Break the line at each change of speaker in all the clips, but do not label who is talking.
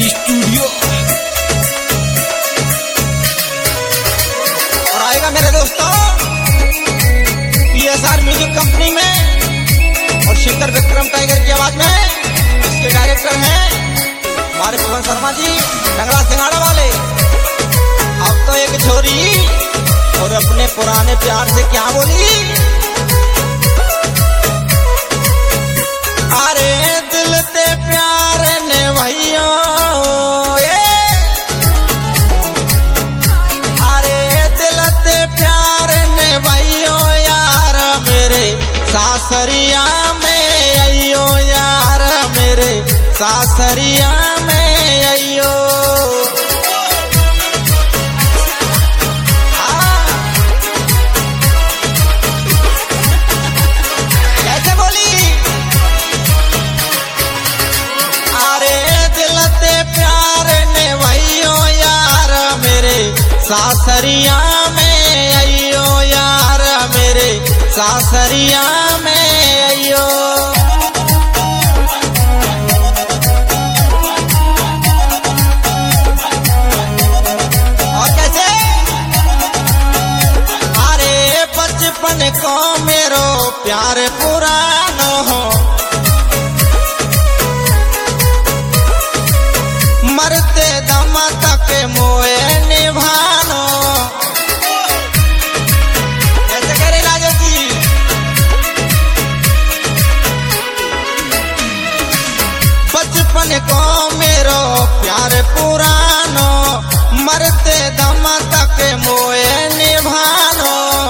Studio.
और आएगा मेरे दोस्तों PSR म्यूजिक कंपनी में और शेखर विक्रम टाइगर की आवाज में। इसके डायरेक्टर हैं हमारे पवन शर्मा जी, डंगरा सिंगाड़ा वाले। अब तो एक छोरी और अपने पुराने प्यार से क्या बोली, अरे दिल ते प्यार ने भैया, अरे दिल ते प्यार ने भैया यार मेरे सासरिया में अयो, यार मेरे सासरिया में अयो। सासरिया में अयो, यार मेरे सासरिया में अयो। और कैसे, अरे बचपन को मेरो प्यार पुरानो हो, मरते दम तक मोए निभानो। ऐसे करे राजा जी, बचपन को मेरो प्यार पुरानो, मरते दम तक मोए निभानो।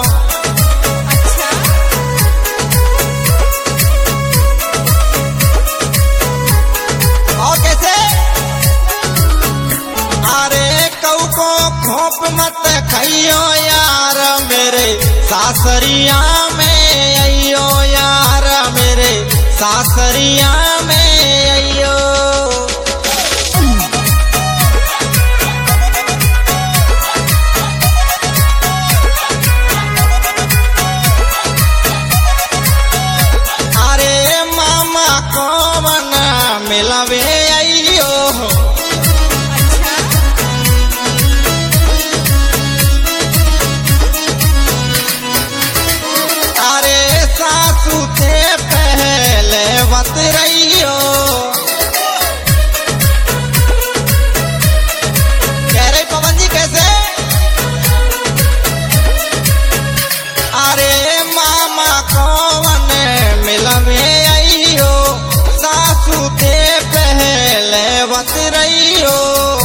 और कैसे, खोप मत खइयो यार मेरे सासरिया में अयो, यार मेरे सासरिया में अयो। अरे मामा कौन मिलवे अयो, सूते पहले बत रहियो। कह रहे पवन जी कैसे, अरे मामा कौन मिलवे अइयो, सासू ते पहले बत रहियो।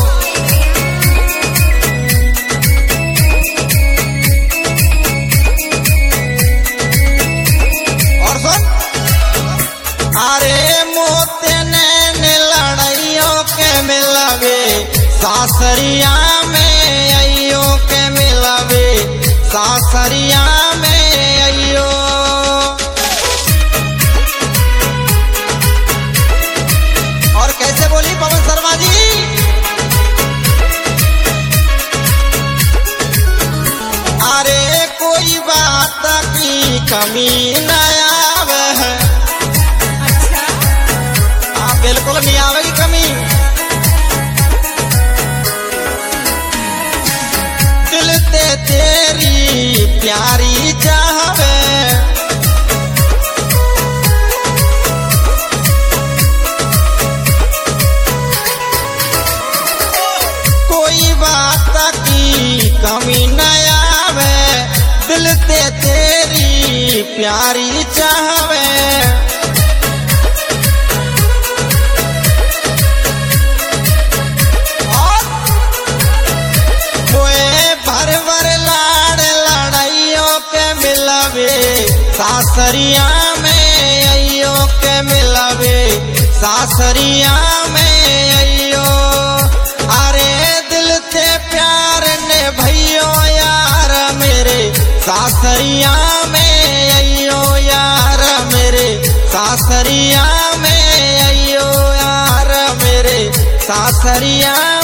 अरे मोते ने लड़ाइयों के मिलवे सासरिया में अयो, के मिलवे सासरिया में अयो। और कैसे बोली पवन शर्मा जी, अरे कोई बात की कमी न आवे है, बिल्कुल नहीं आवेगी कमी। दिल ते तेरी प्यारी चाहवे, कोई बात की कमी न आवे, दिल ते तेरी प्यारी चाहवे। सासरिया में अयो, के मिलवे सासरिया में अयो। अरे दिल से प्यार ने भैयो यार मेरे सासरिया में अयो, यार मेरे सासरिया में अयो, यार मेरे सासरिया